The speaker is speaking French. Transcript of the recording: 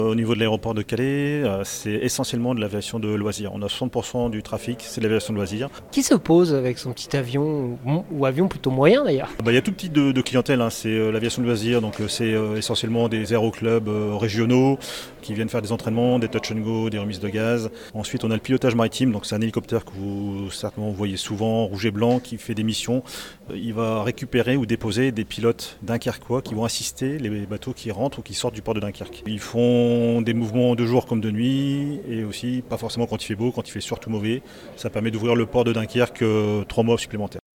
Au niveau de l'aéroport de Calais, c'est essentiellement de l'aviation de loisirs. On a 60% du trafic, c'est de l'aviation de loisirs. Qui se pose avec son petit avion, ou avion plutôt moyen d'ailleurs? Il y a tout type de clientèle, hein. C'est l'aviation de loisirs, donc c'est essentiellement des aéroclubs régionaux qui viennent faire des entraînements, des touch and go, des remises de gaz. Ensuite, on a le pilotage maritime, donc c'est un hélicoptère que vous certainement voyez souvent, rouge et blanc, qui fait des missions. Il va récupérer ou déposer des pilotes dunkerquois qui vont assister les bateaux qui rentrent ou qui sortent du port de Dunkerque. Ils font des mouvements de jour comme de nuit et aussi pas forcément quand il fait beau, quand il fait surtout mauvais. Ça permet d'ouvrir le port de Dunkerque 3 mois supplémentaires.